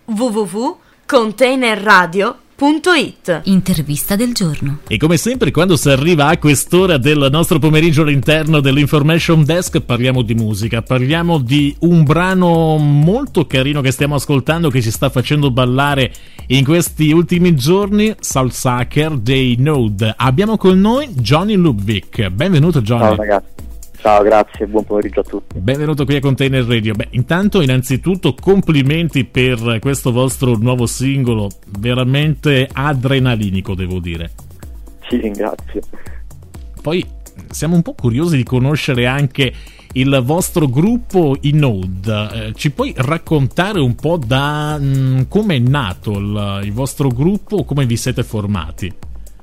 www.containerradio.it. Intervista del giorno. E come sempre, quando si arriva a quest'ora del nostro pomeriggio all'interno dell'Information Desk, parliamo di musica, parliamo di un brano molto carino che stiamo ascoltando, che ci sta facendo ballare in questi ultimi giorni, Soul Sucker dei Node. Abbiamo con noi Johnny Ludwig. Benvenuto Johnny. Ciao ragazzi. Ciao, grazie, buon pomeriggio a tutti. Benvenuto qui a Container Radio. Intanto, innanzitutto, complimenti per questo vostro nuovo singolo, veramente adrenalinico, devo dire. Ci ringrazio. Poi siamo un po' curiosi di conoscere anche il vostro gruppo, i Node. Ci puoi raccontare un po' da come è nato il vostro gruppo, come vi siete formati?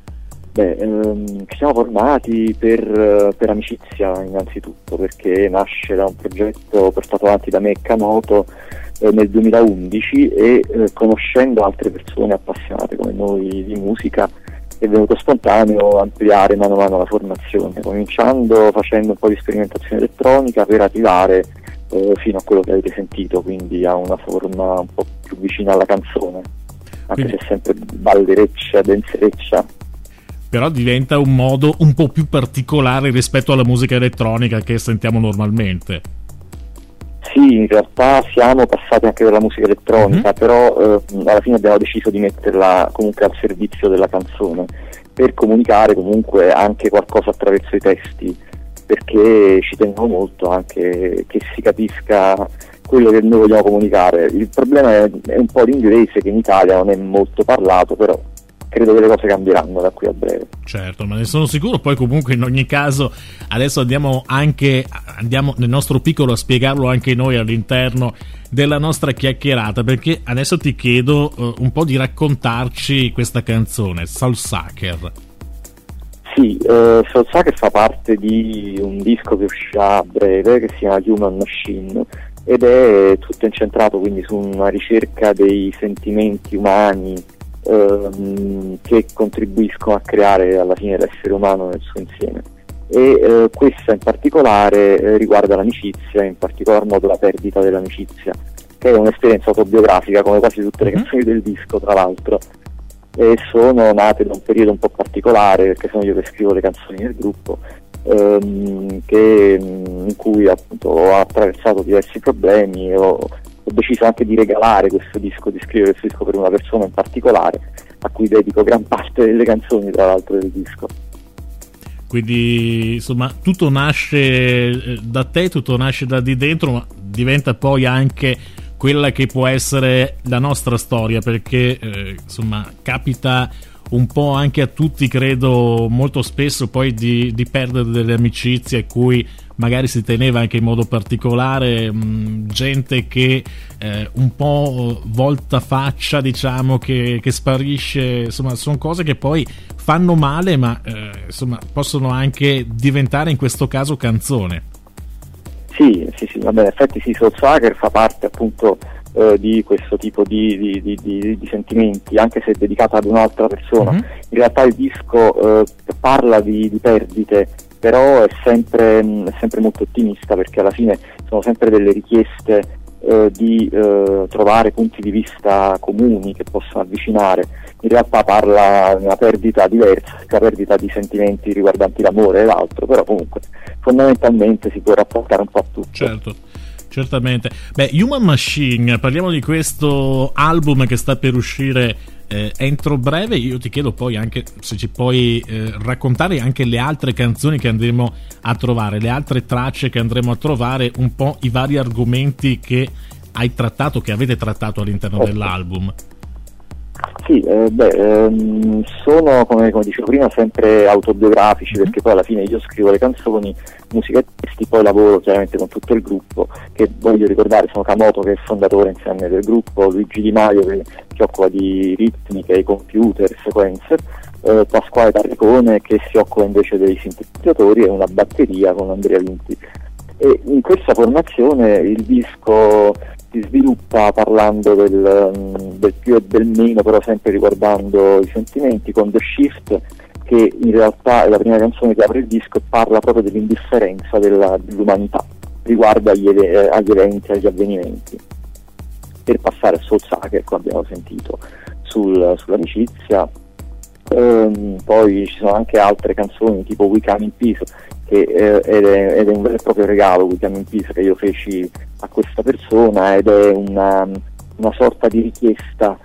Ci siamo formati per amicizia innanzitutto, perché nasce da un progetto portato avanti da me e Kamoto nel 2011 e conoscendo altre persone appassionate come noi di musica è venuto spontaneo ampliare mano a mano la formazione, cominciando facendo un po' di sperimentazione elettronica per arrivare fino a quello che avete sentito, quindi a una forma un po' più vicina alla canzone, anche se sempre ballereccia, danzereccia. Però diventa un modo un po' più particolare rispetto alla musica elettronica che sentiamo normalmente. Sì, in realtà siamo passati anche dalla musica elettronica, però alla fine abbiamo deciso di metterla comunque al servizio della canzone, per comunicare comunque anche qualcosa attraverso i testi, perché ci teniamo molto anche che si capisca quello che noi vogliamo comunicare. Il problema è un po' l'inglese, che in Italia non è molto parlato, però credo che le cose cambieranno da qui a breve. Certo, ma ne sono sicuro. Poi comunque in ogni caso adesso andiamo nel nostro piccolo a spiegarlo anche noi all'interno della nostra chiacchierata, perché adesso ti chiedo un po' di raccontarci questa canzone, Soul Sucker. Sì, Soul Sucker fa parte di un disco che uscirà a breve, che si chiama Human Machine, ed è tutto incentrato quindi su una ricerca dei sentimenti umani che contribuiscono a creare alla fine l'essere umano nel suo insieme, e questa in particolare riguarda l'amicizia, in particolar modo la perdita dell'amicizia, che è un'esperienza autobiografica come quasi tutte le canzoni del disco, tra l'altro, e sono nate da un periodo un po' particolare, perché sono io che scrivo le canzoni del gruppo, in cui appunto ho attraversato diversi problemi e ho deciso anche di regalare questo disco, di scrivere questo disco per una persona in particolare, a cui dedico gran parte delle canzoni, tra l'altro, del disco. Quindi insomma tutto nasce da te, tutto nasce da di dentro, ma diventa poi anche quella che può essere la nostra storia, perché insomma capita un po' anche a tutti, credo, molto spesso poi di perdere delle amicizie a cui magari si teneva anche in modo particolare, gente che un po' volta faccia, diciamo, che sparisce. Insomma, sono cose che poi fanno male, ma insomma possono anche diventare in questo caso canzone. Sì, vabbè, in effetti sì, Soul Sucker fa parte appunto di questo tipo di sentimenti, anche se è dedicata ad un'altra persona. In realtà il disco parla di perdite, però è sempre molto ottimista, perché alla fine sono sempre delle richieste di trovare punti di vista comuni che possono avvicinare. In realtà parla di una perdita diversa, la perdita di sentimenti riguardanti l'amore e l'altro, però comunque fondamentalmente si può rapportare un po' a tutto. Certo, certamente. Human Machine, parliamo di questo album che sta per uscire entro breve. Io ti chiedo poi anche se ci puoi raccontare anche le altre canzoni che andremo a trovare, le altre tracce che andremo a trovare, un po' i vari argomenti che hai trattato, che avete trattato all'interno dell'album. Sì, sono, come dicevo prima, sempre autobiografici, perché poi alla fine io scrivo le canzoni, musica e testi, poi lavoro chiaramente con tutto il gruppo, che voglio ricordare sono Kamoto, che è il fondatore insieme del gruppo, Luigi Di Maio che si occupa di ritmiche, computer, sequenze, Pasquale Tarricone che si occupa invece dei sintetizzatori, e una batteria con Andrea Vinti. E in questa formazione il disco si sviluppa parlando del più e del meno, però sempre riguardando i sentimenti, con The Shift, che in realtà è la prima canzone che apre il disco e parla proprio dell'indifferenza dell'umanità riguardo agli eventi, agli avvenimenti. per passare a Soul Sucker, come abbiamo sentito sull'amicizia. Poi ci sono anche altre canzoni tipo We Come in Peace, ed è un vero e proprio regalo, We Come in Peace, che io feci a questa persona, ed è una sorta di richiesta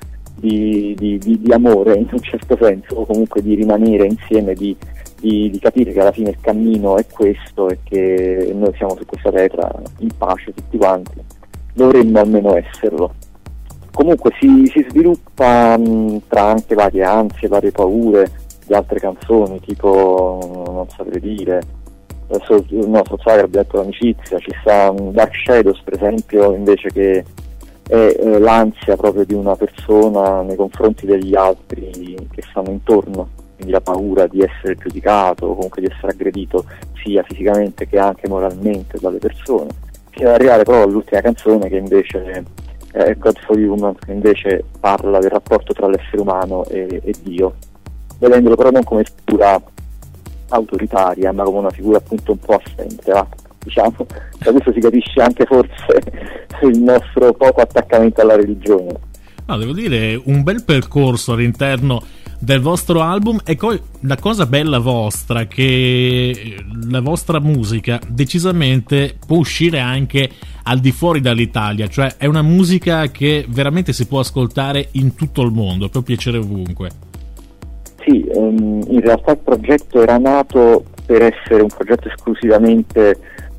di amore in un certo senso, o comunque di rimanere insieme, di capire che alla fine il cammino è questo e che noi siamo su questa terra in pace tutti quanti, dovremmo almeno esserlo. Comunque si sviluppa tra anche varie ansie, varie paure di altre canzoni, tipo non saprei dire, Soul Sucker, abbiamo detto l'amicizia, ci sta Dark Shadows per esempio, invece, che è l'ansia proprio di una persona nei confronti degli altri che stanno intorno, quindi la paura di essere giudicato o comunque di essere aggredito sia fisicamente che anche moralmente dalle persone, fino ad arrivare però all'ultima canzone, che invece è God for Human, che invece parla del rapporto tra l'essere umano e Dio, vedendolo però non come figura autoritaria, ma come una figura appunto un po' assente, va? Diciamo, da questo si capisce anche forse il nostro poco attaccamento alla religione. No, devo dire, un bel percorso all'interno del vostro album, e poi la cosa bella vostra che la vostra musica decisamente può uscire anche al di fuori dall'Italia, cioè è una musica che veramente si può ascoltare in tutto il mondo, può piacere ovunque. Sì, in realtà il progetto era nato per essere un progetto esclusivamente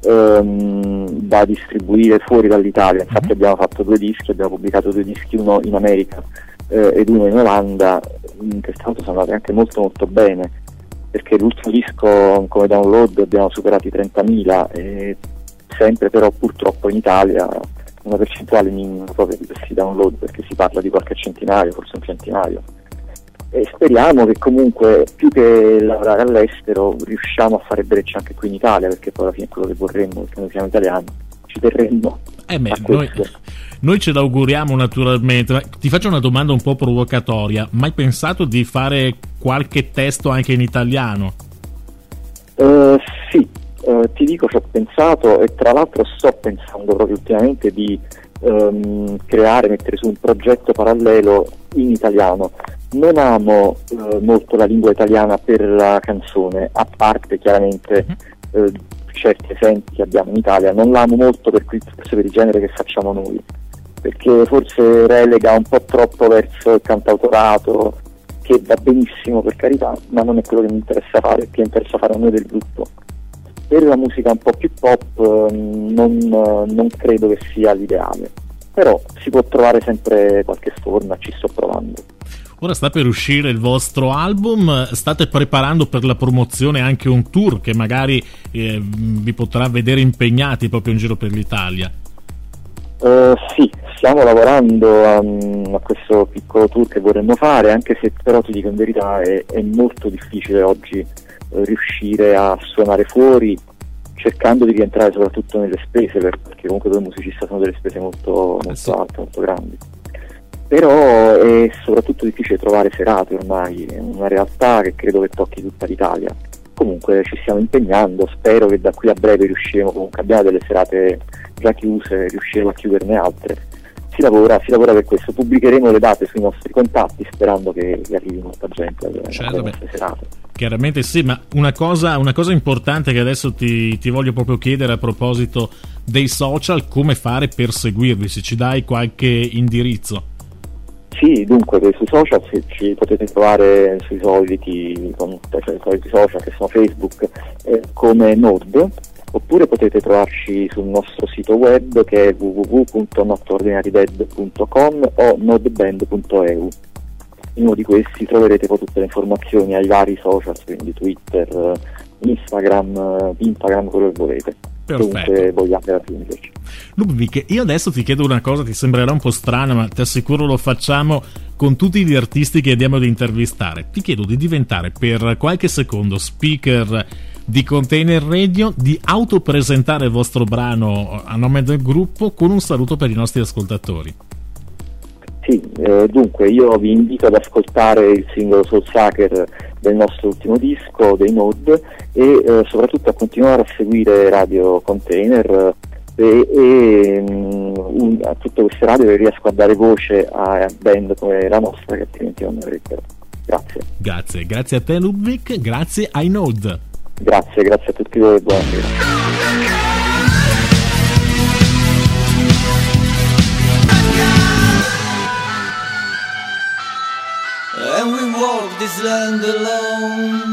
da distribuire fuori dall'Italia. Infatti abbiamo fatto 2 dischi, abbiamo pubblicato 2 dischi, uno in America ed uno in Olanda, che tra l'altro sono andati anche molto molto bene, perché l'ultimo disco come download abbiamo superato i 30.000 e sempre però purtroppo in Italia una percentuale minima proprio di questi download, perché si parla di qualche centinaio, forse un centinaio. E speriamo che comunque, più che lavorare all'estero, riusciamo a fare breccia anche qui in Italia, perché poi alla fine è quello che vorremmo, perché noi siamo italiani, ci terremmo a questo. Noi ce l'auguriamo naturalmente, ma ti faccio una domanda un po' provocatoria: mai pensato di fare qualche testo anche in italiano? Sì, ti dico, ci ho pensato, e tra l'altro sto pensando proprio ultimamente di mettere su un progetto parallelo in italiano. Non amo molto la lingua italiana per la canzone, a parte chiaramente certi esempi che abbiamo in Italia. Non l'amo molto per il genere che facciamo noi, perché forse relega un po' troppo verso il cantautorato, che va benissimo per carità, ma non è quello che mi interessa fare, che interessa fare a noi del gruppo. Per la musica un po' più pop non credo che sia l'ideale, però si può trovare sempre qualche forma, ci sto provando. Ora sta per uscire il vostro album, state preparando per la promozione anche un tour che magari vi potrà vedere impegnati proprio in giro per l'Italia? Sì, stiamo lavorando a questo piccolo tour che vorremmo fare, anche se però ti dico in verità è molto difficile oggi riuscire a suonare fuori, cercando di rientrare soprattutto nelle spese, perché comunque per un musicista sono delle spese molto alte, molto grandi. Però è soprattutto difficile trovare serate ormai, è una realtà che credo che tocchi tutta l'Italia. Comunque ci stiamo impegnando, spero che da qui a breve riusciremo, comunque abbiamo delle serate già chiuse, riusciremo a chiuderne altre. Si lavora per questo, pubblicheremo le date sui nostri contatti sperando che arrivi molta gente alle nostre serate. Chiaramente sì, ma una cosa importante che adesso ti voglio proprio chiedere a proposito dei social: come fare per seguirvi, se ci dai qualche indirizzo? Sì, dunque sui social ci potete trovare sui soliti social che sono Facebook come Nod, oppure potete trovarci sul nostro sito web che è www.notordinarydead.com o nodband.eu. In uno di questi troverete poi tutte le informazioni ai vari social, quindi Twitter, Instagram, quello che volete. Perfetto. Vogliate raggiungerci. Ludovic, io adesso ti chiedo una cosa, ti sembrerà un po' strana, ma ti assicuro lo facciamo con tutti gli artisti che andiamo ad intervistare. Ti chiedo di diventare per qualche secondo speaker di Container Radio, di autopresentare il vostro brano a nome del gruppo con un saluto per i nostri ascoltatori. Sì, dunque io vi invito ad ascoltare il singolo Soul Sucker del nostro ultimo disco, dei Nod, e soprattutto a continuare a seguire Radio Container e a tutte queste radio che riesco a dare voce a band come la nostra, che altrimenti non ne avrebbero. Grazie a te Ludwig, grazie ai Node. Grazie a tutti voi, buonasera.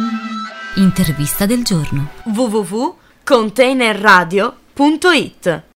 Intervista del giorno. www.containerradio.it